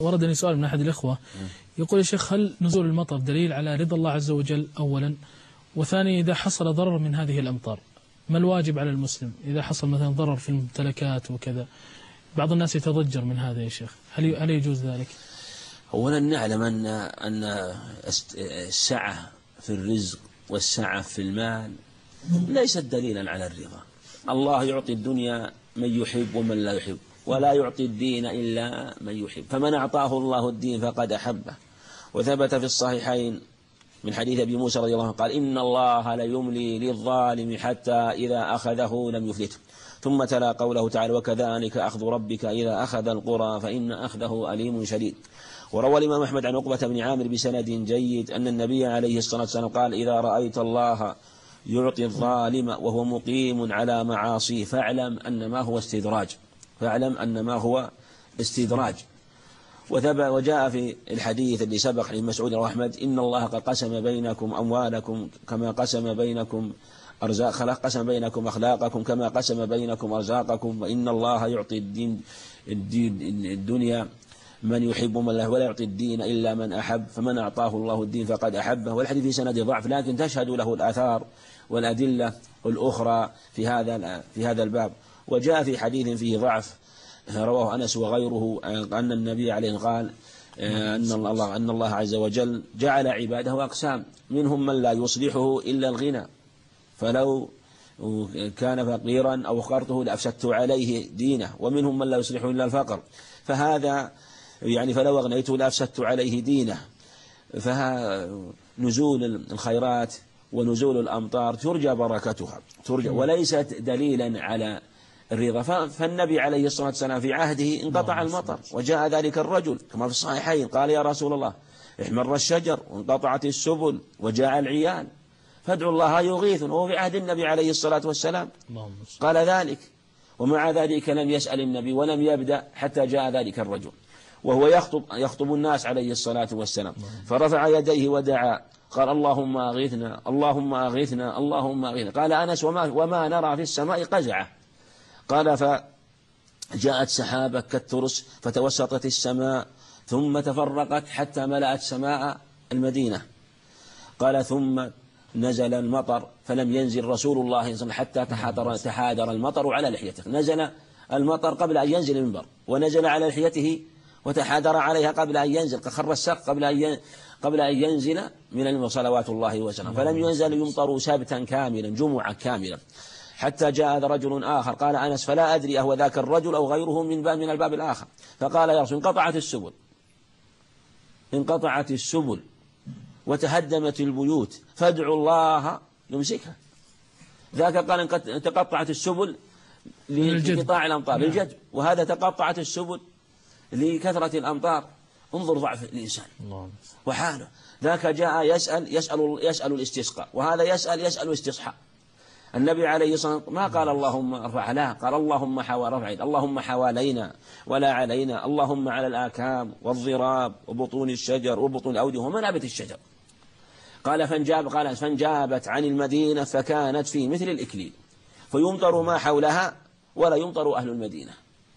وردني سؤال من أحد الإخوة يقول: يا شيخ، هل نزول المطر دليل على رضا الله عز وجل أولا؟ وثانيا، إذا حصل ضرر من هذه الأمطار ما الواجب على المسلم إذا حصل مثلا ضرر في الممتلكات وكذا؟ بعض الناس يتضجر من هذا يا شيخ، هل يجوز ذلك؟ أولا نعلم أن السعة في الرزق والسعة في المال ليست دليلا على الرضا. الله يعطي الدنيا من يحب ومن لا يحب، ولا يعطي الدين إلا من يحب، فمن أعطاه الله الدين فقد أحبه. وثبت في الصحيحين من حديث أبي موسى رضي الله عنه قال: إن الله ليملي للظالم حتى إذا أخذه لم يفلته. ثم تلا قوله تعالى: وكذلك أخذ ربك إذا أخذ القرى فإن أخذه أليم شديد. وروى الإمام أحمد عن عقبة بن عامر بسند جيد أن النبي عليه الصلاة والسلام قال: إذا رأيت الله يعطي الظالم وهو مقيم على معاصيه فاعلم أن ما هو استدراج. وجاء في الحديث اللي سبق لابن مسعود رواه أحمد: إن الله قد قسم بينكم أموالكم كما قسم بينكم قسم بينكم أخلاقكم كما قسم بينكم أرزاقكم، وإن الله يعطي الدنيا من يحب ومن لا، ولا يعطي الدين إلا من أحب، فمن أعطاه الله الدين فقد أحبه. والحديث في سند ضعف، لكن تشهد له الآثار والأدلة الأخرى في هذا الباب. وجاء في حديث فيه ضعف رواه أنس وغيره أن النبي عليه قال أن الله عز وجل جعل عباده أقسام: منهم من لا يصلحه إلا الغنى، فلو كان فقيرا أو فقرته لأفسدت عليه دينه، ومنهم من لا يصلحه إلا الفقر، فهذا يعني فلو أغنيته لأفسدت عليه دينه. فنزول الخيرات ونزول الأمطار ترجى بركتها وليست دليلا على الرضا. فالنبي عليه الصلاة والسلام في عهده انقطع المطر، وجاء ذلك الرجل كما في الصحيحين قال: يا رسول الله احمر الشجر وانقطعت السبل وجاء العيال فادعوا الله يغيث، وهو في عهد النبي عليه الصلاة والسلام قال ذلك. ومع ذلك لم يسأل النبي ولم يبدأ حتى جاء ذلك الرجل وهو يخطب الناس عليه الصلاة والسلام، فرفع يديه ودعا قال: اللهم أغيثنا اللهم أغيثنا اللهم أغيثنا. قال أنس: وما نرى في السماء قزعة. قال: فجاءت سحابة كالترس فتوسطت السماء ثم تفرقت حتى ملأت سماء المدينة. قال: ثم نزل المطر فلم ينزل رسول الله صلى الله عليه وسلم حتى تحادر المطر على لحيته. نزل المطر قبل أن ينزل المنبر، ونزل على لحيته وتحادر عليها قبل أن ينزل، خر السقف قبل أن ينزل من المنبر صلوات الله وسلامه. فلم ينزل يمطر سبتا كاملا جمعة كاملا حتى جاء رجل آخر. قال أنس: فلا أدري أهو ذاك الرجل أو غيره من الباب الآخر. فقال: يا رسول، انقطعت السبل وتهدمت البيوت فادعوا الله يمسكها. ذاك قال: إن تقطعت السبل لانقطاع الأمطار للجد، وهذا تقطعت السبل لكثرة الأمطار. انظر ضعف الإنسان وحاله. ذاك جاء يسأل الاستسقاء، وهذا يسأل استصحاء. النبي عليه الصلاة والسلام ما قال اللهم ارفع، لا، قال اللهم حوالينا ولا علينا، اللهم على الآكام والضراب وبطون الشجر وبطون الأودية ومنابت الشجر. قال: فانجابت عن المدينة فكانت في مثل الإكليل، فيمطر ما حولها ولا يمطر أهل المدينة.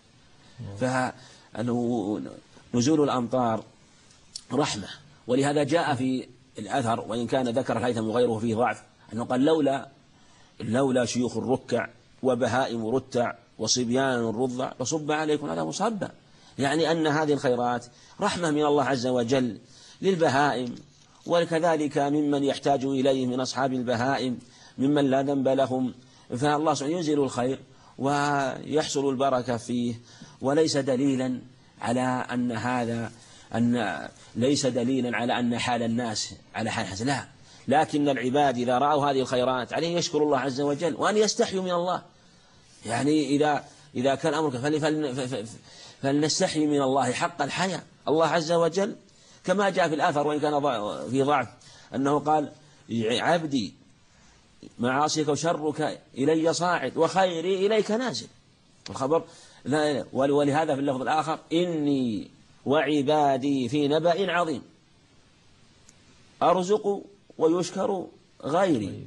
فنزول الأمطار رحمة. ولهذا جاء في الأثر، وإن كان ذكر الهيثم وغيره فيه ضعف، أنه قال: لولا شيوخ الركع وبهائم رتع وصبيان رضع فصب عليكم هذا مصبا. يعني أن هذه الخيرات رحمة من الله عز وجل للبهائم، وكذلك ممن يحتاج إليه من أصحاب البهائم ممن لا ذنب لهم. فالله سبحانه ينزل الخير ويحصل البركة فيه، وليس دليلا على ليس دليلا على أن حال الناس على حال حسن، لا، لكن العباد إذا رأوا هذه الخيرات عليهم يشكر الله عز وجل وأن يستحيوا من الله. يعني إذا كان أمرك فلنستحي من الله حق الحياة. الله عز وجل كما جاء في الآثر وإن كان في ضعف أنه قال: عبدي معاصيك وشرك إلي صاعد وخيري إليك نازل. الخبر ولهذا في اللفظ الآخر: إني وعبادي في نبأ عظيم أرزق ويشكر غيري.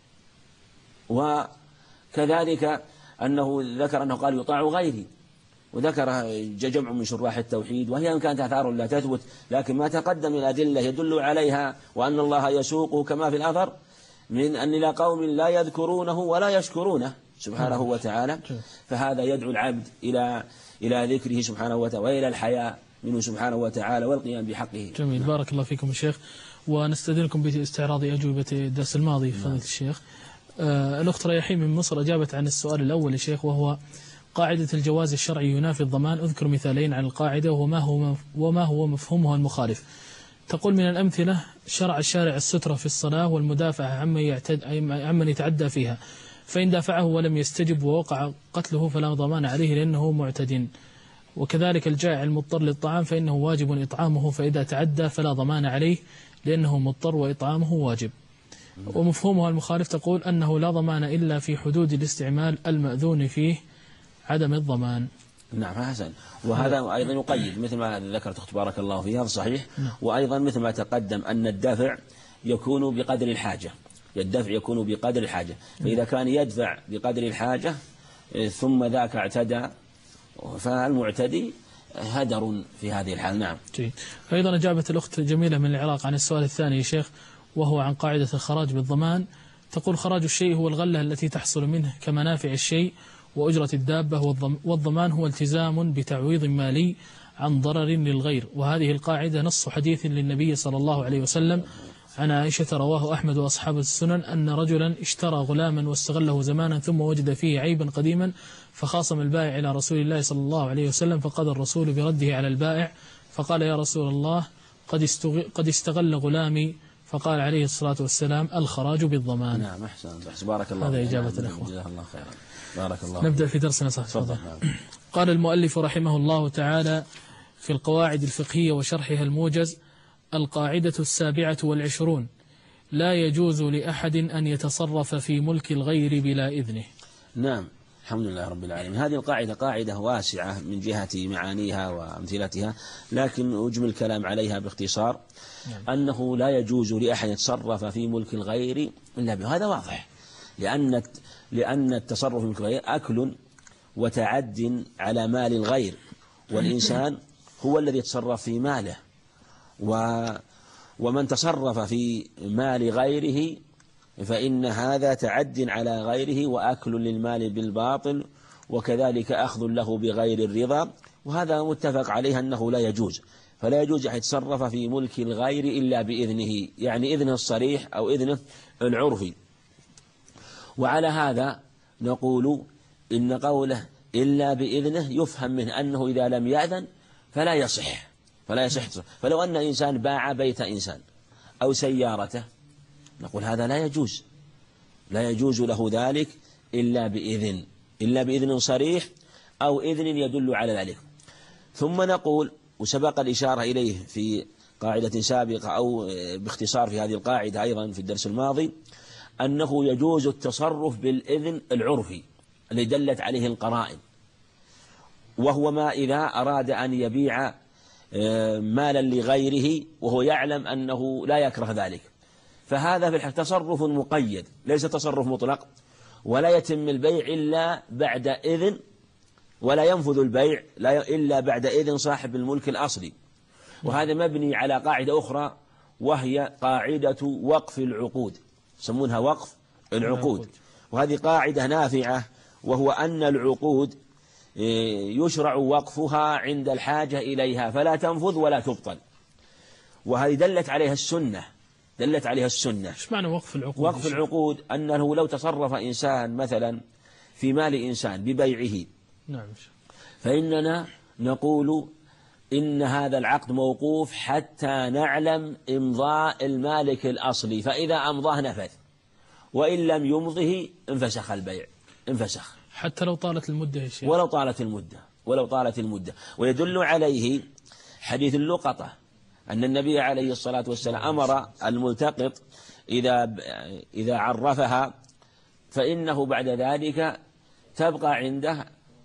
وكذلك أنه ذكر أنه قال: يطاع غيري وذكر جمع من شراح التوحيد، وهي إن كانت آثار لا تثبت، لكن ما تقدم من أدلة يدل عليها، وأن الله يسوقه كما في الأثر من أن إلى قوم لا يذكرونه ولا يشكرونه سبحانه وتعالى، فهذا يدعو العبد إلى ذكره سبحانه وتعالى وإلى الحياء منه سبحانه وتعالى والقيام بحقه. جميل، بارك الله فيكم الشيخ، ونستأذنكم باستعراض أجوبة الدرس الماضي فضيلة الشيخ. الأخت ريحين من مصر أجابت عن السؤال الأول يا شيخ، وهو قاعدة الجواز الشرعي ينافي الضمان، أذكر مثالين عن القاعدة وما هو مفهومها المخالف. تقول من الأمثلة شرع الشارع السترة في الصلاة والمدافعة عمن يتعدى فيها، فإن دافعه ولم يستجب ووقع قتله فلا ضمان عليه لأنه معتد، وكذلك الجائع المضطر للطعام فإنه واجب إطعامه، فإذا تعدى فلا ضمان عليه لأنه مضطر وإطعامه واجب. ومفهومها المخالف تقول أنه لا ضمان إلا في حدود الاستعمال المأذون فيه عدم الضمان. نعم حسن، وهذا أيضا يقيد مثل ما ذكرت أخت بارك الله فيها، هذا صحيح. وأيضا مثل ما تقدم أن الدفع يكون بقدر الحاجة، الدفع يكون بقدر الحاجة، فإذا كان يدفع بقدر الحاجة ثم ذاك اعتدى فالمعتدي هدر في هذه الحال. نعم. أيضا أجابت الأخت جميلة من العراق عن السؤال الثاني يا شيخ، وهو عن قاعدة الخراج بالضمان. تقول خراج الشيء هو الغلة التي تحصل منه كمنافع الشيء وأجرة الدابة، والضمان هو التزام بتعويض مالي عن ضرر للغير، وهذه القاعدة نص حديث للنبي صلى الله عليه وسلم عن عائشة رواه أحمد وأصحاب السنن أن رجلا اشترى غلاما واستغله زمانا ثم وجد فيه عيبا قديما فخاصم البائع إلى رسول الله صلى الله عليه وسلم، فقضى الرسول برده على البائع، فقال يا رسول الله قد استغل غلامي، فقال عليه الصلاة والسلام الخراج بالضمان. نعم أحسن، بارك الله. هذا إجابة الأخوة. جزاه الله خيرا. بارك الله. نبدأ في درسنا صحيح. قال المؤلف رحمه الله تعالى في القواعد الفقهية وشرحها الموجز: القاعدة 27 لا يجوز لأحد أن يتصرف في ملك الغير بلا إذنه. نعم، الحمد لله رب العالمين. هذه القاعدة قاعدة واسعة من جهة معانيها وأمثلتها، لكن أجمل الكلام عليها باختصار. أنه لا يجوز لأحد يتصرف في ملك الغير إلا به، هذا واضح، لأن التصرف في ملك الغير أكل وتعد على مال الغير، والإنسان هو الذي يتصرف في ماله، ومن تصرف في مال غيره فإن هذا تعد على غيره وأكل للمال بالباطل، وكذلك أخذ له بغير الرضا، وهذا متفق عليه أنه لا يجوز. فلا يجوز أن يتصرف في ملك الغير إلا بإذنه، يعني إذنه الصريح أو إذنه العرفي. وعلى هذا نقول إن قوله إلا بإذنه يفهم منه أنه إذا لم يأذن فلا يصح. فلو أن إنسان باع بيت إنسان أو سيارته نقول هذا لا يجوز له ذلك إلا بإذن صريح أو إذن يدل على ذلك. ثم نقول، وسبق الإشارة إليه في قاعدة سابقة أو باختصار في هذه القاعدة أيضا في الدرس الماضي، أنه يجوز التصرف بالإذن العرفي الذي دلت عليه القرائن، وهو ما إذا أراد أن يبيع مالا لغيره وهو يعلم أنه لا يكره ذلك، فهذا في الحقيقة تصرف مقيد، ليس تصرف مطلق، ولا يتم البيع إلا بعد إذن، ولا ينفذ البيع إلا بعد إذن صاحب الملك الأصلي. وهذا مبني على قاعدة أخرى، وهي قاعدة وقف العقود، يسمونها وقف العقود، وهذه قاعدة نافعة، وهو أن العقود يشرع وقفها عند الحاجة إليها فلا تنفذ ولا تبطل، وهذه دلت عليها السنة. إيش معنى وقف العقود؟ وقف العقود أنه لو تصرف إنسان مثلا في مال إنسان ببيعه، نعم، فإننا نقول إن هذا العقد موقوف حتى نعلم إمضاء المالك الأصلي، فإذا أمضاه نفذ، وإن لم يمضه انفسخ البيع، حتى لو طالت المدة يا شيخ. ولو طالت المدة. ويدل عليه حديث اللقطة أن النبي عليه الصلاة والسلام أمر الملتقط إذا عرفها فإنه بعد ذلك تبقى عنده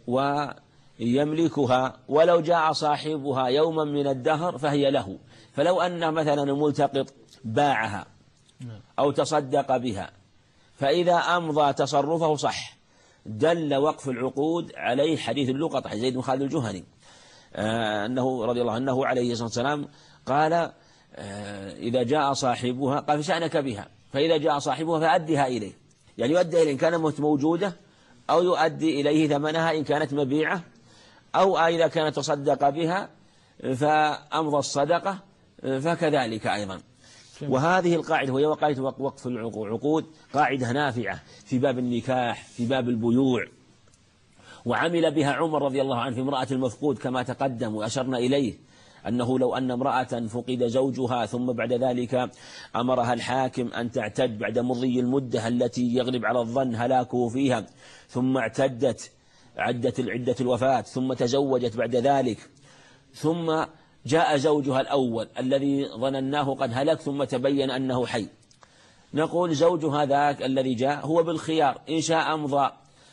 ويملكها، ولو جاء صاحبها يوما من الدهر فهي له. فلو أن مثلا الملتقط باعها أو تصدق بها، فإذا أمضى تصرفه صح، دل وقف العقود عليه حديث اللقطة زيد بن خالد الجهني أنه رضي الله عنه عليه الصلاة والسلام قال إذا جاء صاحبها قال فشأنك بها، فإذا جاء صاحبها فأدها إليه، يعني يؤدي إليه إن كانت موجودة، أو يؤدي إليه ثمنها إن كانت مبيعة، أو إذا كانت تصدق بها فأمضى الصدقة فكذلك أيضا. وهذه القاعدة وهي قاعدة وقف العقود قاعدة نافعة في باب النكاح، في باب البيوع، وعمل بها عمر رضي الله عنه في امرأة المفقود كما تقدم وأشرنا إليه، أنه لو أن امرأة فقد زوجها ثم بعد ذلك أمرها الحاكم أن تعتد بعد مضي المدة التي يغلب على الظن هلاكه فيها، ثم اعتدت عدة الوفاة، ثم تزوجت بعد ذلك، ثم جاء زوجها الأول الذي ظنناه قد هلك ثم تبين أنه حي، نقول زوجها ذاك الذي جاء هو بالخيار، إن شاء أمضى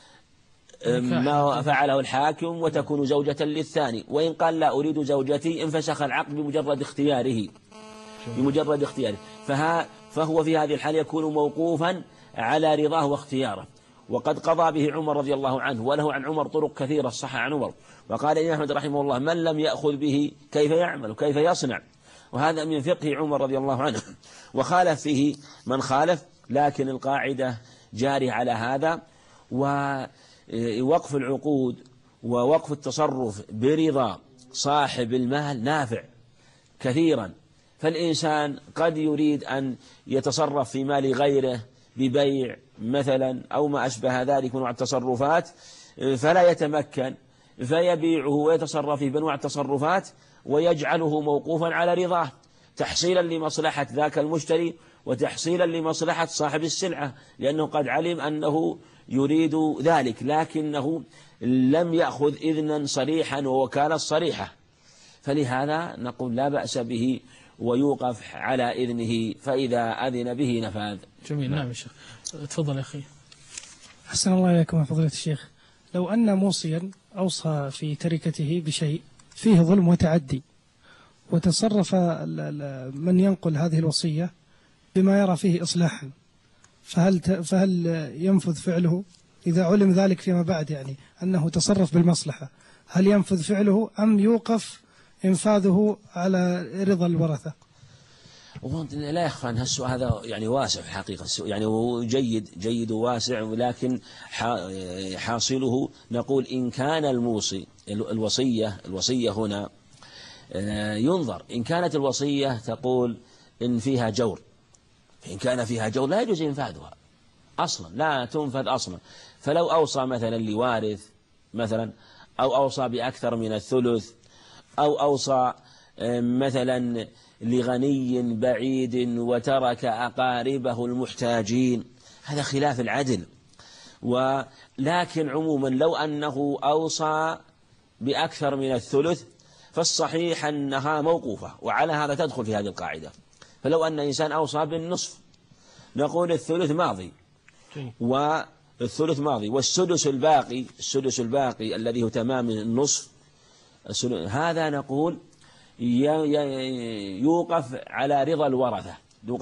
ما فعله الحاكم وتكون زوجة للثاني، وإن قال لا أريد زوجتي انفسخ العقد بمجرد اختياره. فهو في هذه الحالة يكون موقوفا على رضاه واختياره. وقد قضى به عمر رضي الله عنه، وله عن عمر طرق كثيرة صح عن عمر، وقال الإمام أحمد رحمه الله من لم يأخذ به كيف يعمل وكيف يصنع، وهذا من فقه عمر رضي الله عنه، وخالف فيه من خالف، لكن القاعدة جاري على هذا. ووقف العقود ووقف التصرف برضا صاحب المال نافع كثيرا، فالإنسان قد يريد أن يتصرف في مال غيره ببيع مثلا أو ما أشبه ذلك من التصرفات فلا يتمكن، فيبيعه ويتصرف في بنوع التصرفات ويجعله موقوفا على رضاه، تحصيلا لمصلحة ذاك المشتري وتحصيلا لمصلحة صاحب السلعة، لأنه قد علم أنه يريد ذلك لكنه لم يأخذ إذنا صريحا ووكالة صريحة، فلهذا نقول لا بأس به ويوقف على إذنه، فإذا أذن به نفاذ. جميل. نعم يا شيخ، تفضل يا أخي. أحسن الله إليكم يا فضيلة الشيخ. لو أن موصيا أوصى في تركته بشيء فيه ظلم وتعدي، وتصرف من ينقل هذه الوصية بما يرى فيه إصلاحا، فهل ينفذ فعله إذا علم ذلك فيما بعد، يعني أنه تصرف بالمصلحة، هل ينفذ فعله أم يوقف إنفاذه على رضا الورثة؟ لا يخفى أن السؤال هذا يعني واسع حقيقة، يعني هو جيد وواسع، ولكن حاصله نقول إن كان الموصي الوصية هنا ينظر، إن كانت الوصية تقول إن فيها جور، إن كان فيها جور لا يجوز إنفاذها أصلا، لا تنفذ أصلا. فلو أوصى مثلا لوارث مثلا، أو أوصى بأكثر من الثلث، أو أوصى مثلا لغني بعيد وترك أقاربه المحتاجين، هذا خلاف العدل. ولكن عموما لو أنه أوصى بأكثر من الثلث فالصحيح أنها موقوفة، وعلى هذا تدخل في هذه القاعدة. فلو أن إنسان أوصى بالنصف نقول الثلث ماضي، والثلث ماضي، والسدس الباقي الذي هو تمام النصف، هذا نقول يوقف على رضا الورثة،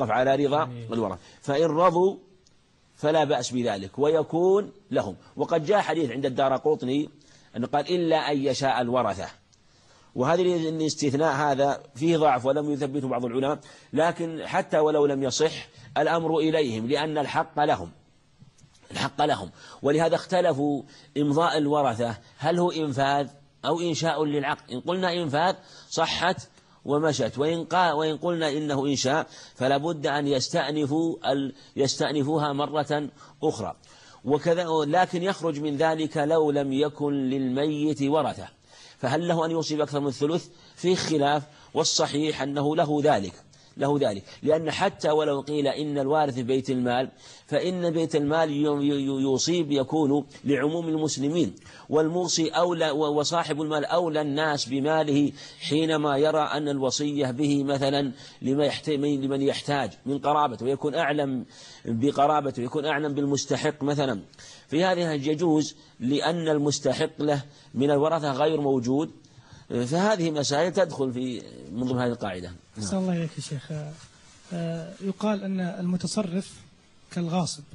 فإن رضوا فلا بأس بذلك ويكون لهم. وقد جاء حديث عند الدارقطني أن قال إلا أن يشاء الورثة، وهذا الاستثناء هذا فيه ضعف ولم يثبته بعض العلماء، لكن حتى ولو لم يصح الأمر إليهم لأن الحق لهم، ولهذا اختلفوا إمضاء الورثة هل هو إنفاذ أو إنشاء للعقد. إن قلنا إنفاذ صحت ومشت، وإن قلنا إنه إنشاء فلا بد أن يستأنفوها مرة أخرى. وكذا لكن يخرج من ذلك لو لم يكن للميت ورثة، فهل له أن يوصي أكثر من الثلث؟ فيه خلاف، والصحيح أنه له ذلك، لأن حتى ولو قيل إن الوارث في بيت المال فإن بيت المال يصيب يكون لعموم المسلمين، والموصي أولى وصاحب المال أولى الناس بماله حينما يرى أن الوصية به مثلا لمن يحتاج من قرابته، ويكون أعلم بقرابته، ويكون أعلم بالمستحق مثلا. في هذه يجوز لأن المستحق له من الورثة غير موجود، فهذه مسائل تدخل في من ضمن هذه القاعدة. أحسن الله إليك يا شيخ. يقال أن المتصرف كالغاصب،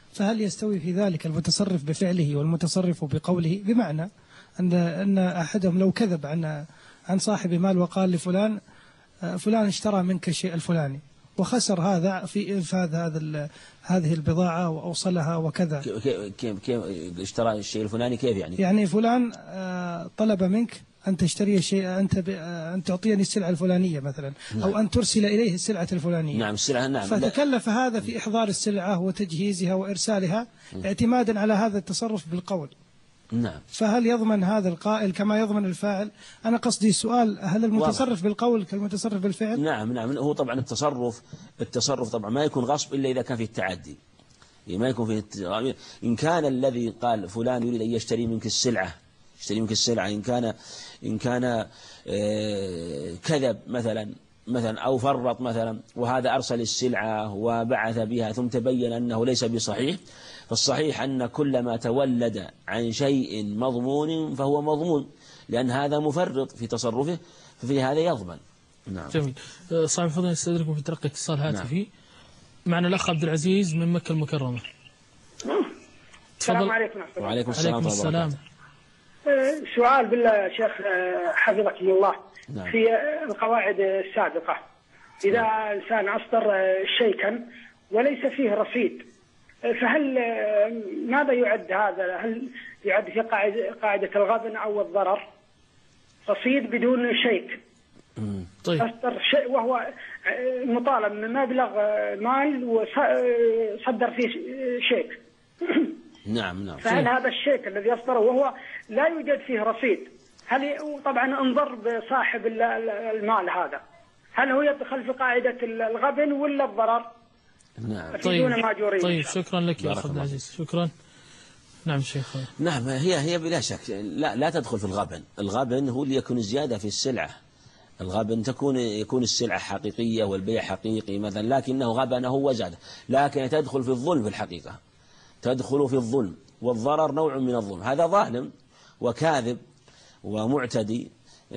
فهل يستوي في ذلك المتصرف بفعله والمتصرف بقوله؟ بمعنى أن أحدهم لو كذب عن صاحب مال وقال لفلان فلان اشترى منك الشيء الفلاني وخسر هذا في إنفاذ هذه البضاعة وأوصلها وكذا. كيف اشترى الشيء الفلاني؟ كيف يعني؟ يعني فلان طلب منك أن تشتري الشيء، أن تعطيني السلعة الفلانية مثلا، أو أن ترسل إليه السلعة الفلانية. نعم السلعة، نعم. فتكلف هذا في إحضار السلعة وتجهيزها وإرسالها اعتمادا على هذا التصرف بالقول. نعم. فهل يضمن هذا القائل كما يضمن الفاعل؟ أنا قصدي السؤال، هل المتصرف بالقول كالمتصرف بالفعل؟ نعم نعم. هو طبعا التصرف طبعا ما يكون غصب إلا إذا كان فيه التعدي. ما يكون فيه إن كان الذي قال فلان يريد أن يشتري منك السلعة، إن كان كذب مثلا أو فرط مثلا، وهذا أرسل السلعة وبعث بها ثم تبين أنه ليس بصحيح، فالصحيح أن كل ما تولد عن شيء مضمون فهو مضمون، لأن هذا مفرط في تصرفه، ففي هذا يضمن. نعم. جميل. صاحب فضل استدركم في تلقي اتصال هاتفي. نعم. معنا الأخ عبد العزيز من مكة المكرمة. السلام عليكم. وعليكم السلام. سؤال بالله يا شيخ حفظكم الله. نعم. في القواعد السابقة إذا إنسان أصدر شيئا وليس فيه رصيد، فهل ماذا يعد هذا؟ هل يعد في قاعدة الغبن أو الضرر رصيد بدون شيك؟ طيب. أصدر شيء وهو مطالب من مبلغ مال وصدر فيه شيك. نعم. فهل هذا الشيك الذي يصدره وهو لا يوجد فيه رصيد، هل طبعا انظر بصاحب المال هذا، هل هو يدخل في قاعدة الغبن ولا الضرر؟ نعم. طيب شكرا لك يا أخ عبد العزيز، شكرا. نعم شيخ. نعم هي بلا شك لا تدخل في الغبن. الغبن هو اللي يكون زيادة في السلعة. الغبن يكون السلعة حقيقية والبيع حقيقي مثلا، لكنه غبنه وزاده، لكن تدخل في الظلم في الحقيقة، تدخل في الظلم، والضرر نوع من الظلم. هذا ظالم وكاذب ومعتدي،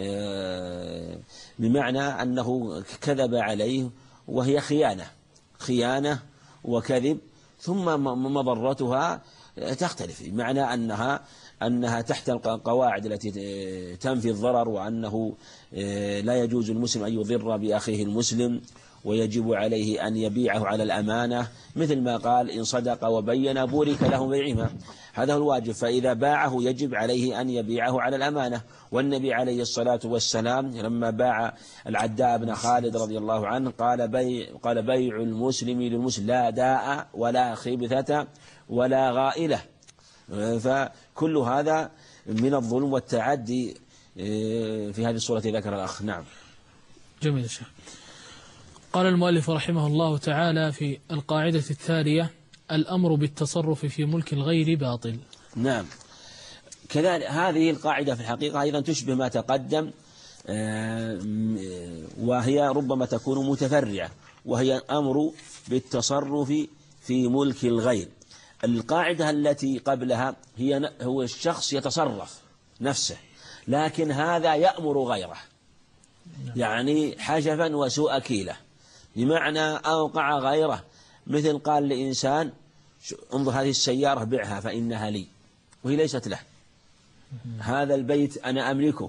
بمعنى أنه كذب عليه، وهي خيانة وكذب، ثم مضرتها تختلف، بمعنى أنها تحت القواعد التي تنفي الضرر، وأنه لا يجوز المسلم أن يضر بأخيه المسلم، ويجب عليه أن يبيعه على الأمانة، مثل ما قال إن صدق وبين بورك لهم بيعهما، هذا هو الواجب. فإذا باعه يجب عليه أن يبيعه على الأمانة. والنبي عليه الصلاة والسلام لما باع العداء بن خالد رضي الله عنه قال بيع المسلم للمسلم لا داء ولا خبثة ولا غائلة. فكل هذا من الظلم والتعدي في هذه الصورة ذكر الأخ. نعم. جميل شيخ. قال المؤلف رحمه الله تعالى في القاعدة التالية: الأمر بالتصرف في ملك الغير باطل. نعم. كذلك هذه القاعدة في الحقيقة أيضا تشبه ما تقدم، وهي ربما تكون متفرعة، وهي الأمر بالتصرف في ملك الغير. القاعدة التي قبلها هو الشخص يتصرف نفسه، لكن هذا يأمر غيره، يعني حشفا وسوء كيلة، بمعنى أوقع غيره، مثل قال لإنسان انظر هذه السيارة بعها فإنها لي، وهي ليست له. هذا البيت أنا أملكه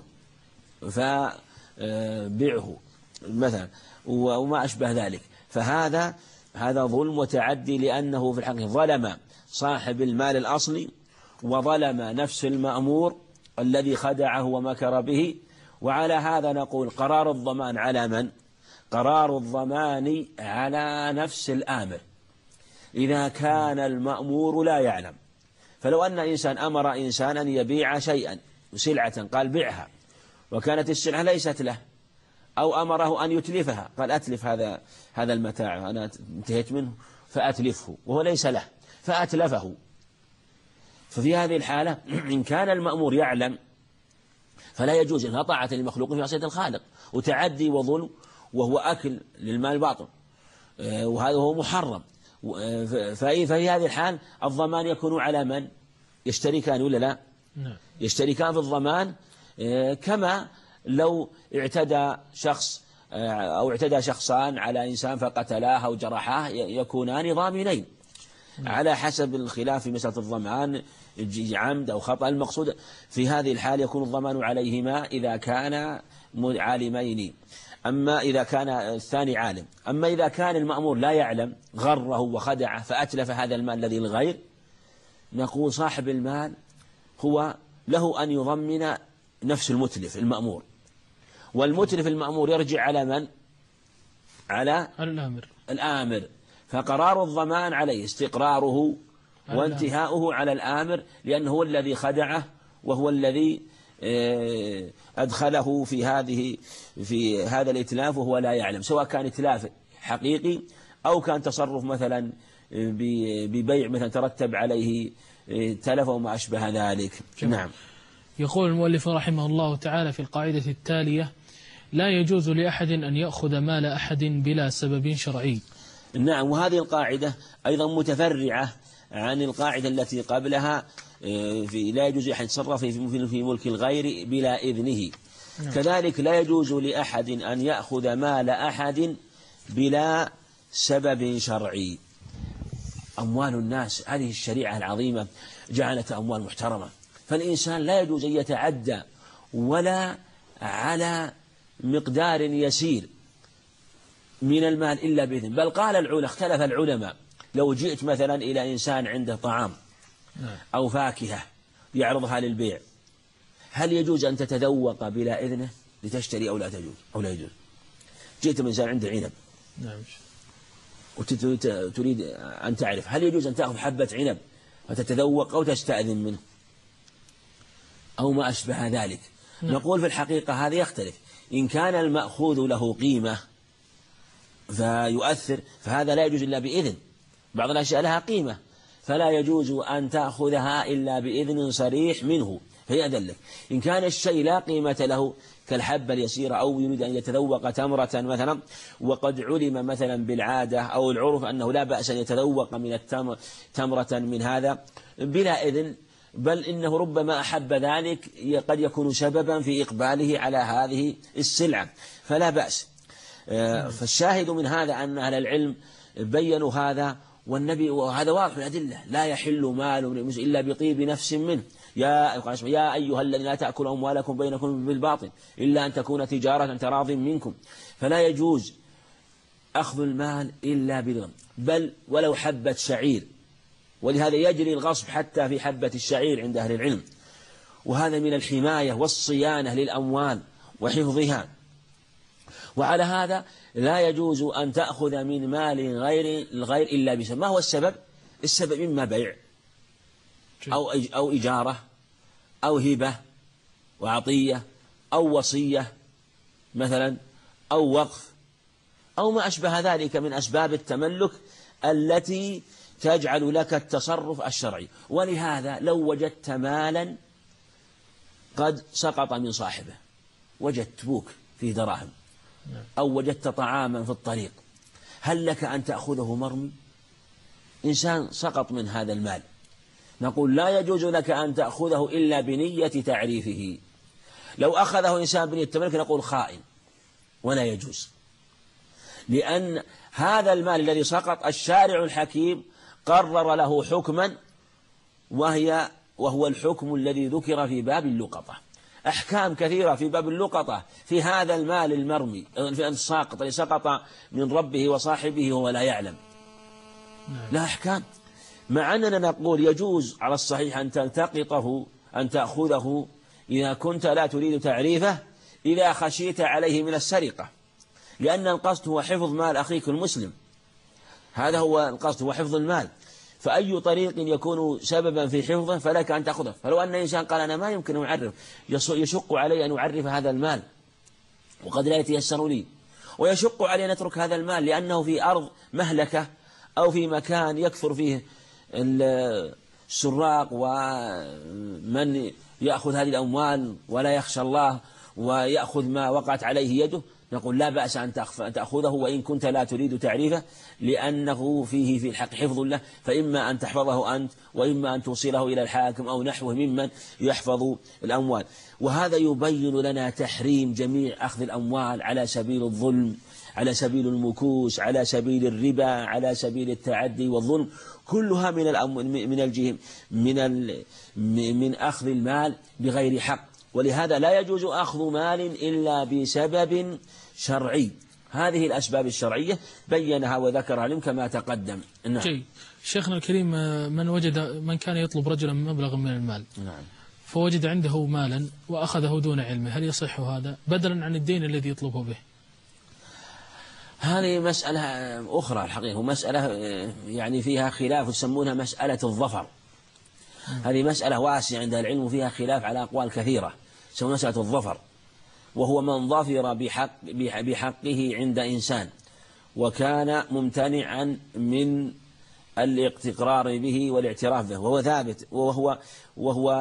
فبعه مثلا، وما أشبه ذلك. فهذا ظلم وتعدي، لأنه في الحقيقة ظلم صاحب المال الأصلي، وظلم نفس المأمور الذي خدعه ومكر به. وعلى هذا نقول قرار الضمان على من؟ قرار الضمان على نفس الآمر إذا كان المأمور لا يعلم. فلو أن إنسان أمر إنسانا يبيع شيئا سلعة قال بعها، وكانت السلعة ليست له، أو أمره أن يتلفها قال أتلف هذا المتاع أنا انتهيت منه فأتلفه، وهو ليس له فأتلفه. ففي هذه الحالة إن كان المأمور يعلم فلا يجوز إنها طاعة للمخلوق في معصية الخالق، وتعدي وظلم، وهو أكل للمال باطل، وهذا هو محرم. ففي هذه الحال الضمان يكون على من؟ يشتركان ولا لا؟ يشتركان في الضمان، كما لو اعتدى شخص أو اعتدى شخصان على إنسان فقتلاه أو جرحاه، يكونان ضامنين. على حسب الخلاف في مسألة الضمان، عمد أو خطأ. المقصود في هذه الحال يكون الضمان عليهما إذا كان عالمين، أما إذا كان الثاني عالم. أما إذا كان المأمور لا يعلم، غره وخدعه فأتلف هذا المال الذي للغير، نقول صاحب المال هو له أن يضمن نفس المتلف المأمور، والمتلف المأمور يرجع على من؟ على الآمر، فقرار الضمان عليه استقراره وانتهاؤه على الآمر، لأنه هو الذي خدعه وهو الذي أدخله في هذا الإتلاف وهو لا يعلم، سواء كان إتلاف حقيقي أو كان تصرف مثلا ببيع مثلا ترتب عليه تلف وما أشبه ذلك. نعم. يقول المؤلف رحمه الله تعالى في القاعدة التالية: لا يجوز لأحد أن يأخذ مال أحد بلا سبب شرعي. نعم، وهذه القاعدة أيضا متفرعة عن القاعدة التي قبلها في لا يجوز أن يتصرف في ملك الغير بلا إذنه. كذلك لا يجوز لأحد أن يأخذ مال أحد بلا سبب شرعي. أموال الناس، هذه الشريعة العظيمة جعلت أموال محترمة، فالإنسان لا يجوز أن يتعدى ولا على مقدار يسير من المال إلا بإذن. بل قال العلماء، اختلف العلماء، لو جئت مثلا إلى إنسان عنده طعام أو فاكهة يعرضها للبيع، هل يجوز أن تتذوق بلا إذنه لتشتري أو لا تجوز أو لا يجوز؟ جئت من إنسان عنده عنب وتريد أن تعرف هل يجوز أن تأخذ حبة عنب فتتذوق أو تستأذن منه أو ما أشبه ذلك؟ نقول في الحقيقة هذا يختلف. إن كان المأخوذ له قيمة فيؤثر، فهذا لا يجوز إلا بإذن. بعض الأشياء لها قيمة فلا يجوز أن تأخذها إلا بإذن صريح منه فيأذن لك. إن كان الشيء لا قيمة له كالحبة اليسيرة، أو يريد أن يتذوق تمرة مثلا، وقد علم مثلا بالعادة أو العرف أنه لا بأس أن يتذوق من تمرة من هذا بلا إذن، بل إنه ربما أحب ذلك، قد يكون سببا في إقباله على هذه السلعة، فلا بأس. فالشاهد من هذا أن أهل العلم بيّنوا هذا، والنبي وهذا واضح من الأدلة: لا يحل مال إلا بطيب نفس منه، يا أيها الذين لا تأكلوا أموالكم بينكم بالباطل إلا أن تكون تجارة تراض منكم. فلا يجوز أخذ المال إلا بالغم، بل ولو حبة شعير، ولهذا يجري الغصب حتى في حبة الشعير عند أهل العلم، وهذا من الحماية والصيانة للأموال وحفظها. وعلى هذا لا يجوز أن تأخذ من مال الغير إلا بسبب. ما هو السبب؟ السبب إما بيع أو إجارة أو هبة وعطية أو وصية مثلا أو وقف أو ما أشبه ذلك من أسباب التملك التي تجعل لك التصرف الشرعي. ولهذا لو وجدت مالا قد سقط من صاحبه، وجدت بوك فيه دراهم أو وجدت طعاما في الطريق، هل لك أن تأخذه مرمي؟ إنسان سقط من هذا المال، نقول لا يجوز لك أن تأخذه إلا بنية تعريفه. لو أخذه إنسان بنية التملك نقول خائن، ولا يجوز، لأن هذا المال الذي سقط الشارع الحكيم قرر له حكما، وهو الحكم الذي ذكر في باب اللقطة. أحكام كثيرة في باب اللقطة في هذا المال المرمي في الساقط الذي سقط من ربه وصاحبه وهو لا يعلم، لا أحكام. مع أننا نقول يجوز على الصحيح أن تلتقطه، أن تأخذه إذا كنت لا تريد تعريفه، إذا خشيت عليه من السرقة، لأن القصد هو حفظ مال أخيك المسلم، هذا هو القصد، هو حفظ المال. فأي طريق يكون سببا في حفظه فلك أن تأخذه. فلو أن إنسان قال أنا ما يمكن أن أعرف، يشق علي أن أعرف هذا المال وقد لا يتيسر لي، ويشق علي أن أترك هذا المال لأنه في أرض مهلكة أو في مكان يكثر فيه السراق ومن يأخذ هذه الأموال ولا يخشى الله ويأخذ ما وقعت عليه يده، نقول لا بأس أن تأخذه وإن كنت لا تريد تعريفه، لأنه فيه في الحق حفظ له، فإما أن تحفظه أنت وإما أن توصله إلى الحاكم أو نحوه ممن يحفظ الأموال. وهذا يبين لنا تحريم جميع أخذ الأموال على سبيل الظلم، على سبيل المكوس، على سبيل الربا، على سبيل التعدي والظلم، كلها من أخذ المال بغير حق. ولهذا لا يجوز أخذ مال إلا بسبب شرعي. هذه الأسباب الشرعية بينها وذكرها لهم كما تقدم. نعم. شيخنا الكريم، من كان يطلب رجلا مبلغا من المال، نعم، فوجد عنده مالا وأخذه دون علمه، هل يصح هذا بدلا عن الدين الذي يطلبه به؟ هذه مسألة أخرى الحقيقة، ومسألة يعني فيها خلاف يسمونها مسألة الظفر. هذه مسألة واسعة عند العلم فيها خلاف على أقوال كثيرة، يسمونها مسألة الظفر، وهو من ظفر بحقه عند إنسان وكان ممتنعا من الاقترار به والاعتراف به، وهو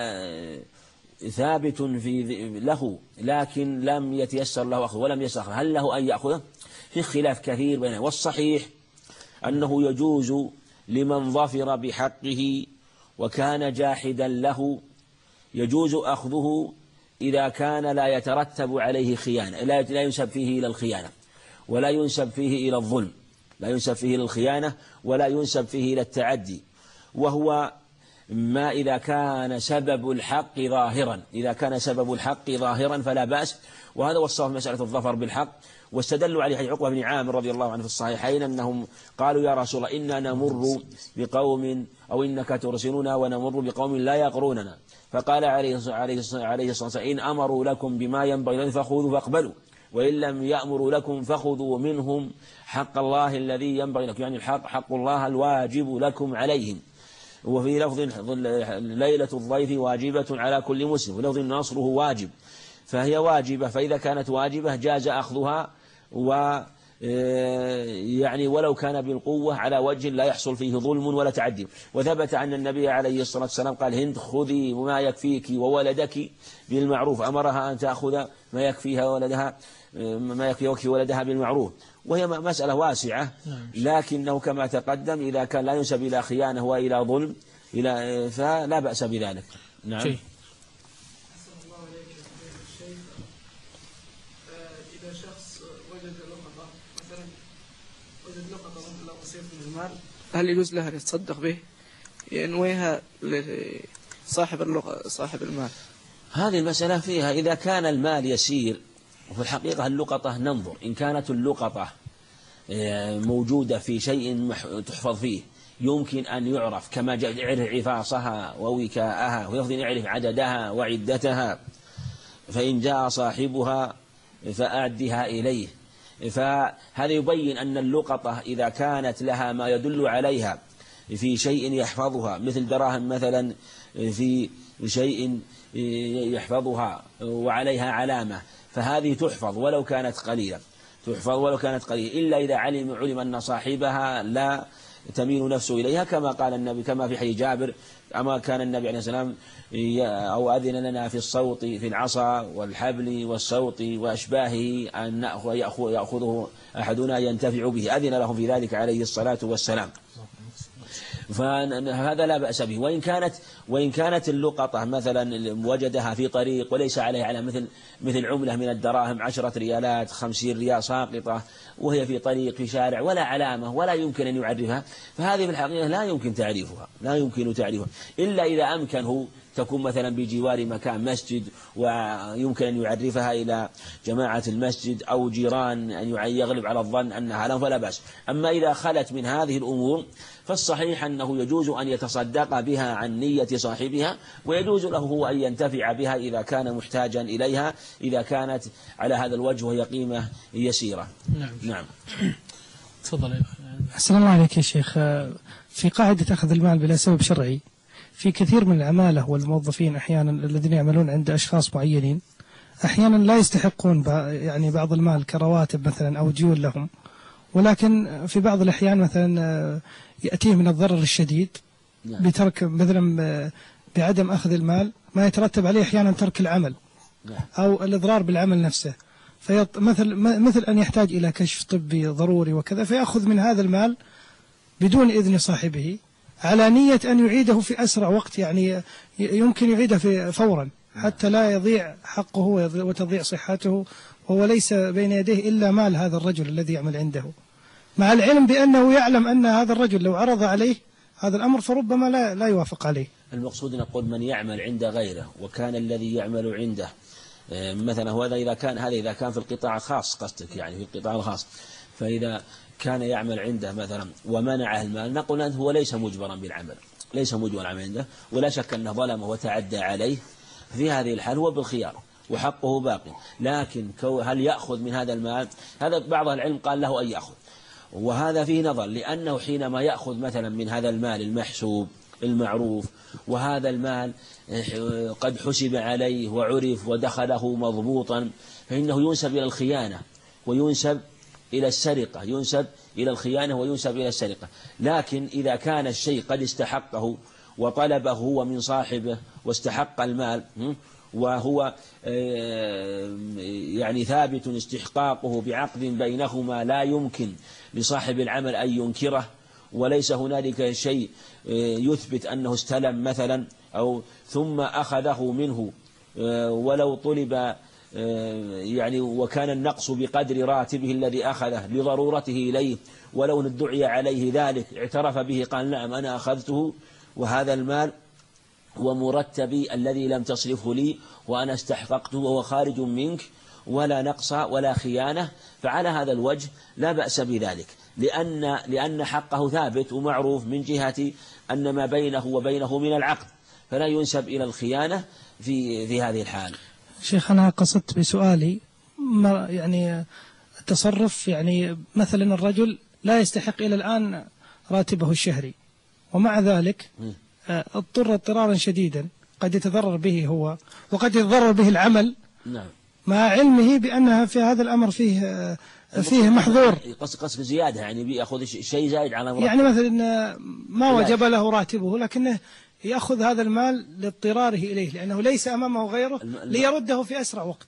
ثابت له، لكن لم يتيسر له أخذه ولم يسخر، هل له أن يأخذه؟ في خلاف كثير بينه. والصحيح أنه يجوز لمن ظفر بحقه وكان جاحدا له، يجوز أخذه إذا كان لا يترتب عليه خيانة، لا ينسب فيه إلى الخيانة ولا ينسب فيه إلى الظلم، لا ينسب فيه إلى الخيانة ولا ينسب فيه إلى التعدي، وهو ما إذا كان سبب الحق ظاهرا، إذا كان سبب الحق ظاهرا فلا بأس. وهذا وصف مسألة الظفر بالحق، واستدلوا عليه حديث عقبة بن عامر رضي الله عنه في الصحيحين أنهم قالوا يا رسول الله إنا نمر بقوم أو إنك ترسلنا ونمر بقوم لا يقروننا، فقال عليه الصلاة والسلام إن أمروا لكم بما ينبغي فخذوا فاقبلوا، وإن لم يأمروا لكم فخذوا منهم حق الله الذي ينبغي لكم، يعني حق الله الواجب لكم عليهم. وفي لفظ ليلة الضيف واجبة على كل مسلم، ولفظ نصره واجب، فهي واجبة، فإذا كانت واجبة جاز أخذها، يعني ولو كان بالقوة على وجه لا يحصل فيه ظلم ولا تعدي. وثبت أن النبي عليه الصلاة والسلام قال هند خذي ما يكفيك وولدك بالمعروف، أمرها أن تأخذ ما يكفيها ولدها، ما يكفي ولدها بالمعروف، وهي مسألة واسعة، لكنه كما تقدم إذا كان لا ينسب إلى خيانة وإلى ظلم فلا بأس بذلك. نعم. إذا شخص وجد لقطة مثلا، وجد لقطة مبلغ بسيط من المال، هل يجوز له أن يتصدق به ينويها لصاحب المال؟ هذه المسألة فيها إذا كان المال يسير، وفي الحقيقة اللقطة ننظر، إن كانت اللقطة موجودة في شيء تحفظ فيه يمكن أن يعرف، كما يعرف عفاصها ووكاءها، ويفضل يعرف عددها وعدتها، فإن جاء صاحبها فأعدها إليه. فهذا يبين أن اللقطة إذا كانت لها ما يدل عليها في شيء يحفظها، مثل دراهم مثلا في شيء يحفظها وعليها علامة، فهذه تحفظ ولو كانت قليلة، إلا إذا علم أن صاحبها لا تميل نفسه إليها، كما قال النبي، كما في حديث جابر، أما كان النبي عليه السلام أو أذن لنا في الصوت في العصا والحبل والصوت وأشباهه أن يأخذه أحدنا ينتفع به، أذن لهم في ذلك عليه الصلاة والسلام، فهذا لا بأس به. وإن كانت اللقطة مثلا وجدها في طريق وليس عليه على مثل عملة من الدراهم 10 ريالات 50 ريال ساقطة، وهي في طريق في شارع ولا علامة ولا يمكن أن يعرفها، فهذه في الحقيقة لا يمكن تعريفها إلا إذا أمكنه تكون مثلا بجوار مكان مسجد ويمكن أن يعرفها إلى جماعة المسجد أو جيران أن يغلب على الظن أنها لهم، فلا بأس. أما إذا خلت من هذه الأمور فالصحيح أنه يجوز أن يتصدق بها عن نية صاحبها، ويجوز له هو أن ينتفع بها إذا كان محتاجا إليها، إذا كانت على هذا الوجه وهي قيمة يسيرة. نعم. تفضل يا أخي. أحسن الله عليك يا شيخ. في قاعدة أخذ المال بلا سبب شرعي، في كثير من العمالة والموظفين أحيانا الذين يعملون عند أشخاص معينين أحيانا لا يستحقون يعني بعض المال كرواتب مثلا أو ديون لهم، ولكن في بعض الأحيان مثلا يأتيه من الضرر الشديد بترك مثلا بعدم أخذ المال ما يترتب عليه أحيانا ترك العمل أو الإضرار بالعمل نفسه، مثل أن يحتاج إلى كشف طبي ضروري وكذا، فيأخذ من هذا المال بدون إذن صاحبه على نية أن يعيده في أسرع وقت، يعني يمكن يعيده فورا حتى لا يضيع حقه وتضيع صحته، وهو ليس بين يديه إلا مال هذا الرجل الذي يعمل عنده، مع العلم بأنه يعلم أن هذا الرجل لو عرض عليه هذا الأمر فربما لا يوافق عليه. المقصود نقول من يعمل عند غيره وكان الذي يعمل عنده مثلا هو إذا كان في القطاع الخاص قصدك، يعني في القطاع الخاص، فإذا كان يعمل عنده مثلا ومنعه المال نقول أنه هو ليس مجبرا بالعمل، ليس مجبرا بالعمل عنده، ولا شك أنه ظلمه وتعدى عليه، في هذه الحال هو بالخيار وحقه باقي. لكن هل يأخذ من هذا المال؟ هذا بعض العلم قال له أن يأخذ، وهذا فيه نظر، لأنه حينما يأخذ مثلا من هذا المال المحسوب المعروف، وهذا المال قد حسب عليه وعرف ودخله مضبوطا، فإنه ينسب إلى الخيانة وينسب إلى السرقة، ينسب إلى الخيانة وينسب إلى السرقة. لكن إذا كان الشيء قد استحقه وطلبه هو من صاحبه واستحق المال، وهو يعني ثابت استحقاقه بعقد بينهما لا يمكن لصاحب العمل أن ينكره، وليس هنالك شيء يثبت أنه استلم مثلا أو ثم أخذه منه ولو طلب يعني وكان النقص بقدر راتبه الذي أخذه لضرورته إليه، ولو ادعي عليه ذلك اعترف به قال نعم أنا أخذته وهذا المال ومرتبي الذي لم تصرفه لي وأنا استحققته وهو خارج منك ولا نقص ولا خيانة، فعلى هذا الوجه لا بأس بذلك، لأن حقه ثابت ومعروف من جهة أن ما بينه وبينه من العقد، فلا ينسب إلى الخيانة في هذه الحال. شيخ أنا قصدت بسؤالي يعني التصرف، يعني مثلا الرجل لا يستحق إلى الآن راتبه الشهري، ومع ذلك اضطر اضطرارا شديدا قد يتضرر به هو وقد يتضرر به العمل، نعم، مع علمه بأنها في هذا الأمر فيه محظور. قصد زيادة، يعني بيأخذ شيء زائد على مرتب، يعني مثلا ما وجب له راتبه لكنه يأخذ هذا المال لاضطراره إليه لأنه ليس أمامه غيره ليرده في أسرع وقت.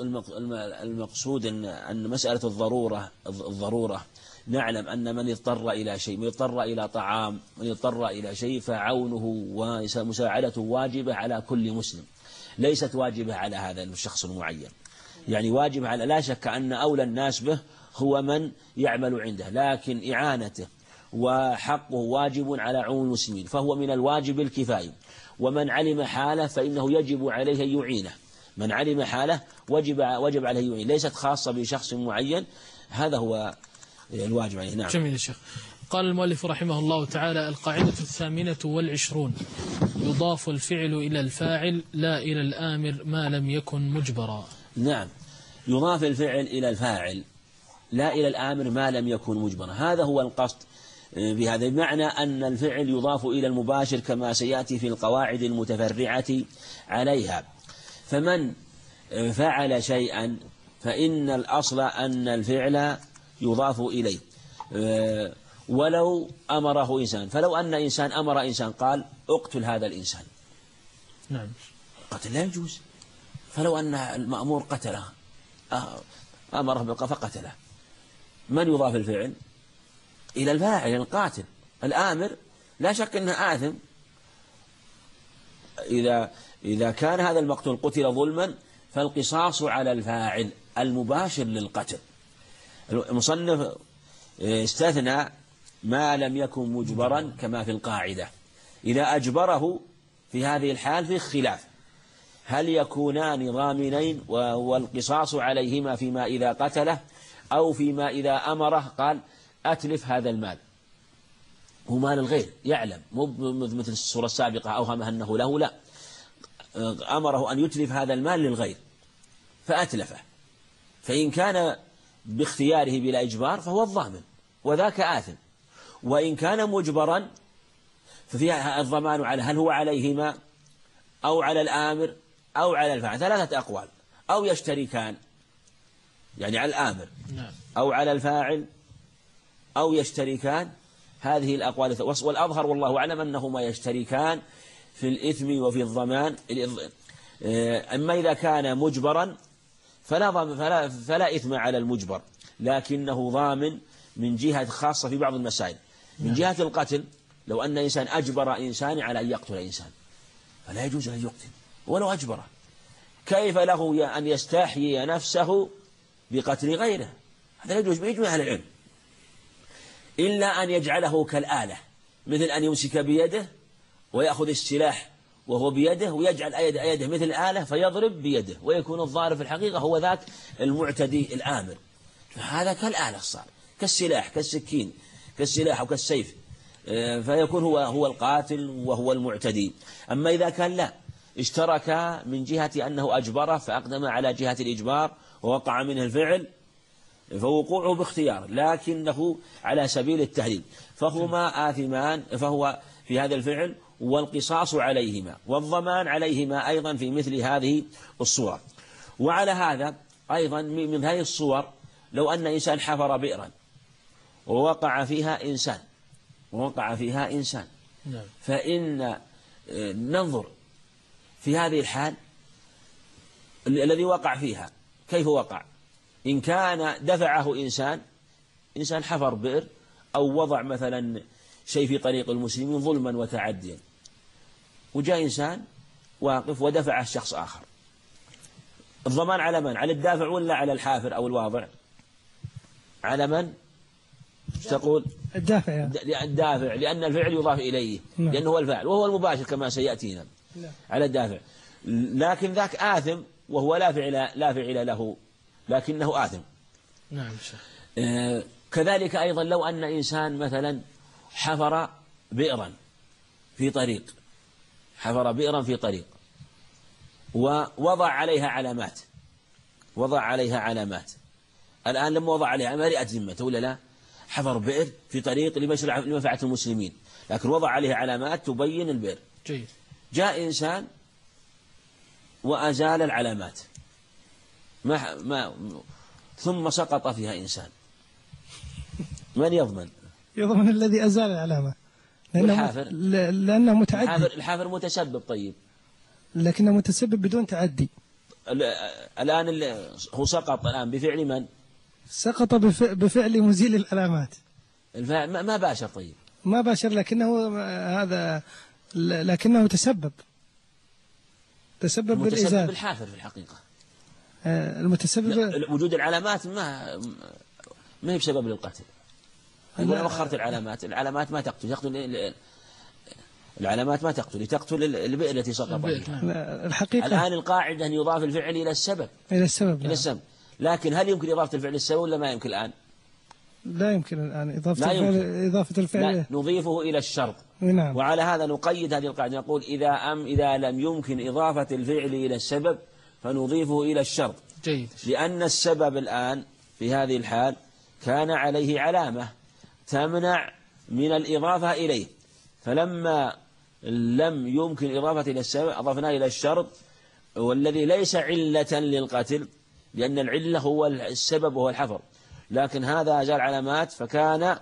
المقصود أن مسألة الضرورة نعلم أن من اضطر إلى شيء، من اضطر إلى طعام، من اضطر إلى شيء، فعونه ومساعدته واجبة على كل مسلم، ليست واجبة على هذا الشخص المعين، يعني واجب على، لا شك أن أولى الناس به هو من يعمل عنده، لكن إعانته وحقه واجب على عموم المسلمين، فهو من الواجب الكفاية، ومن علم حاله فإنه يجب عليه أن يعينه، من علم حاله وجب عليه أن يعين، ليست خاصة بشخص معين، هذا هو الواجب عليه. نعم. جميل يا شيخ. قال المؤلف رحمه الله تعالى: القاعدة 28 يضاف الفعل إلى الفاعل لا إلى الآمر ما لم يكن مجبرا. نعم، يضاف الفعل إلى الفاعل لا إلى الآمر ما لم يكن مجبرا، هذا هو القصد بهذا، بمعنى أن الفعل يضاف إلى المباشر كما سيأتي في القواعد المتفرعة عليها، فمن فعل شيئا فإن الأصل أن الفعل يضاف إليه، ولو أمره إنسان، فلو أن إنسان أمر إنسان قال اقتل هذا الإنسان، نعم، قتل لا يجوز، فلو أن المأمور قتله أمره فقتله، من يضاف الفعل؟ إلى الفاعل القاتل، الآمر لا شك أنه آثم، إذا كان هذا المقتول قتل ظلما فالقصاص على الفاعل المباشر للقتل. المصنف استثنى ما لم يكن مجبرا كما في القاعدة، إذا أجبره في هذه الحال في خلاف، هل يكونان ضامنين والقصاص عليهما فيما إذا قتله أو فيما إذا أمره قال أتلف هذا المال، هو مال الغير يعلم، مو مثل السورة السابقة أوهمه أنه له، لا، أمره أن يتلف هذا المال للغير فأتلفه، فإن كان باختياره بلا إجبار فهو الضامن وذاك آثم، وإن كان مجبرا ففيها الضمان على هل هو عليهما أو على الآمر أو على الفاعل، ثلاثة أقوال، أو يشتركان، يعني على الآمر أو على الفاعل أو يشتركان، هذه الأقوال، والأظهر والله أعلم أنهما يشتركان في الإثم وفي الضمان. أما إذا كان مجبرا فلا إثم على المجبر، لكنه ضامن من جهة خاصة في بعض المسائل. من جهة القتل، لو أن إنسان أجبر إنسان على أن يقتل إنسان فلا يجوز أن يقتل ولو أجبره. كيف له أن يستحيي نفسه بقتل غيره؟ هذا لا يجوز بإجماع أهل العلم، إلا أن يجعله كالآلة، مثل أن يمسك بيده ويأخذ السلاح وهو بيده ويجعل يده مثل الآلة فيضرب بيده، ويكون الضارب في الحقيقة هو ذاك المعتدي الآمر. هذا كالآلة صار، كالسلاح، كالسكين، كالسلاح أو كالسيف، فيكون هو القاتل وهو المعتدي. أما إذا كان لا، اشترك من جهة أنه أجبره فأقدم على جهة الإجبار ووقع منه الفعل، فوقوعه باختيار لكنه على سبيل التهديد، فهما آثمان، فهو في هذا الفعل والقصاص عليهما والضمان عليهما أيضا في مثل هذه الصورة. وعلى هذا أيضا من هذه الصور، لو أن إنسان حفر بئرا ووقع فيها إنسان فإن ننظر في هذه الحال الذي وقع فيها كيف وقع. إن كان دفعه إنسان حفر بئر أو وضع مثلا شيء في طريق المسلمين ظلما وتعديا، وجاء إنسان واقف ودفعه شخص آخر، الضمان على من؟ على الدافع ولا على الحافر أو الواضع؟ على من تقول؟ الدافع. الدافع، لأن الفعل يضاف إليه، لأنه هو الفاعل وهو المباشر كما سيأتينا. على الدافع، لكن ذاك آثم وهو لا فعل له لكنه آثم. نعم شيخ. كذلك أيضا لو أن إنسان مثلا حفر بئرا في طريق ووضع عليها علامات. الآن لما وضع عليها مرئت ذمته ولا لا؟ حفر بئر في طريق لمنفعة المسلمين، لكن وضع عليها علامات تبين البئر. جيد. جاء إنسان وأزال العلامات ثم سقط فيها إنسان، من يضمن؟ يضمن الذي أزال العلامة، لأنه متعدي. الحافر متسبب، طيب، لكنه متسبب بدون تعدي. الآن هو سقط الآن بفعل من؟ سقط بفعل مزيل العلامات. ما باشر، طيب ما باشر، لكنه تسبب بالإزالة. الحافر في الحقيقة المتسبب وجود العلامات ما هي بسبب للقتل. يقول أنا أخرت العلامات ما تقتل العلامات ما تقتل البئر التي سقط فيها. الحقيقة الآن القاعدة أن يضاف الفعل إلى السبب. لكن هل يمكن إضافة الفعل للسبب ولا ما يمكن الآن؟ لا يمكن الآن إضافة الفعل. لا، نضيفه إلى الشرط. نعم. وعلى هذا نقيد هذه القاعدة، نقول إذا لم يمكن إضافة الفعل إلى السبب فنضيفه إلى الشرط. جيد. لأن السبب الآن في هذه الحال كان عليه علامة تمنع من الإضافة إليه، فلما لم يمكن إضافة إلى السبب أضفنا إلى الشرط، والذي ليس علة للقتل، لأن العلة هو السبب وهو الحفر، لكن هذا أزال علامات فكان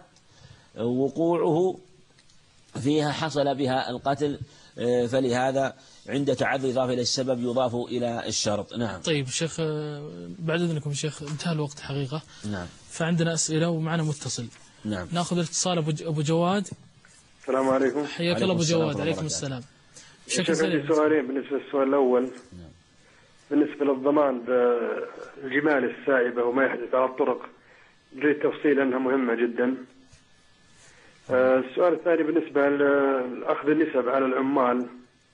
وقوعه فيها حصل بها القتل، فلهذا عند تعذر إضافة إلى السبب يضاف إلى الشرط. نعم. طيب شيخ، بعد إذنكم شيخ، انتهى الوقت حقيقة. نعم. فعندنا أسئلة ومعنا متصل. نعم. نأخذ الاتصال أبو جواد. السلام عليكم. حياك الله أبو جواد. عليكم السلام. بشكل سريع سؤالين. بالنسبة للسؤال الأول، بالنسبة للضمان بالجمال السائبة وما يحدث على الطرق، نريد تفصيل أنها مهمة جدا. السؤال الثاني بالنسبة لأخذ النسب على العمال،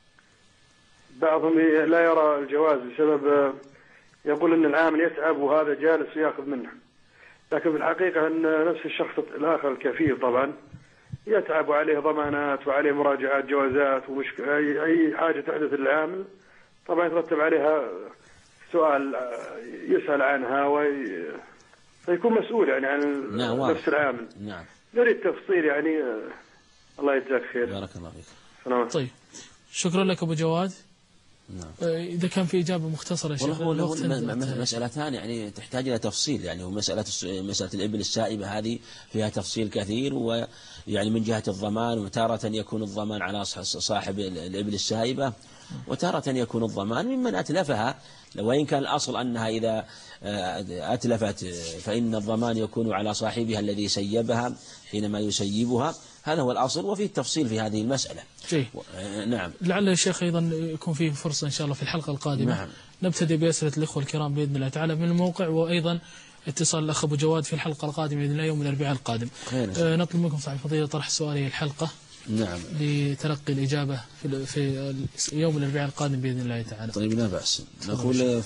بعضهم لا يرى الجواز بسبب يقول أن العامل يتعب وهذا جالس ويأخذ منه، لكن في الحقيقة أن نفس الشخص الآخر الكفيل طبعا يتعب وعليه ضمانات وعليه مراجعات جوازات أي حاجة تحدث للعامل طبعا يترتب عليها سؤال يسأل عنها فيكون مسؤول يعني عن نفس العامل. نعم. نريد تفصيل يعني. الله يجزاك خير. بارك الله فيك. سلام. طيب شكرا لك أبو جواد. نعم. إذا كان في إجابة مختصرة يا شيخ. مسألتان يعني تحتاج إلى تفصيل، يعني مسألة الإبل السائبة هذه فيها تفصيل كثير، ويعني من جهة الضمان، وتارة يكون الضمان على صاحب الإبل السائبة، وتارة يكون الضمان ممن أتلفها، وإن كان الأصل أنها إذا أتلفت فإن الضمان يكون على صاحبها الذي سيبها حينما يسيبها، هذا هو الأصل، وفيه تفصيل في هذه المسألة. نعم. لعل يا شيخ أيضا يكون فيه فرصة إن شاء الله في الحلقة القادمة. نعم. نبتدئ بأسئلة الإخوة الكرام بإذن الله تعالى من الموقع، وأيضا اتصال الأخ أبو جواد في الحلقة القادمة بإذن الله يوم الأربعاء القادم. نطلب منكم صاحب الفضيلة طرح سؤالي الحلقة. نعم. لتلقي الإجابة في يوم الأربعاء القادم بإذن الله تعالى. طيب لا بأس. نقول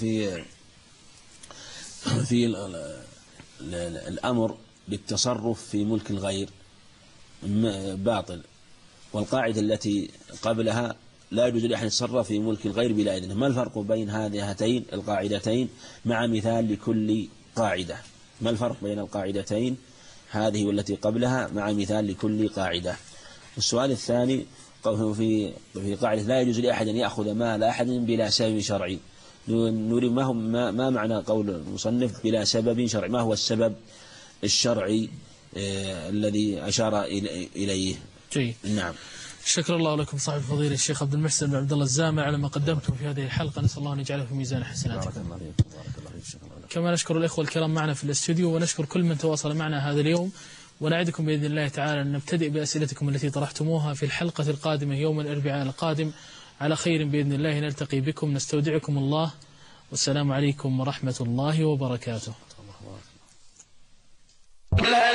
في الأمر بالتصرف في ملك الغير باطل، والقاعدة التي قبلها لا يجوز لأحد يتصرف في ملك الغير بلا إذنه. ما الفرق بين هاتين القاعدتين مع مثال لكل قاعدة؟ ما الفرق بين القاعدتين هذه والتي قبلها مع مثال لكل قاعدة؟ السؤال الثاني في قاعدة لا يجوز لأحد أن يأخذ مال أحد بلا سبب شرعي. نريد ما معنى قول المصنف بلا سبب شرعي؟ ما هو السبب الشرعي الذي أشار إليه؟ جيد. نعم. شكر الله لكم صاحب الفضيلة الشيخ عبد المحسن بن عبد الله الزامع على ما قدمتم في هذه الحلقة، نسأل الله أن يجعله في ميزان حسناتكم. كما نشكر الإخوة الكرام معنا في الاستوديو، ونشكر كل من تواصل معنا هذا اليوم، ونعدكم بإذن الله تعالى أن نبتدئ بأسئلتكم التي طرحتموها في الحلقة القادمة يوم الأربعاء القادم على خير بإذن الله. نلتقي بكم، نستودعكم الله، والسلام عليكم ورحمة الله وبركاته.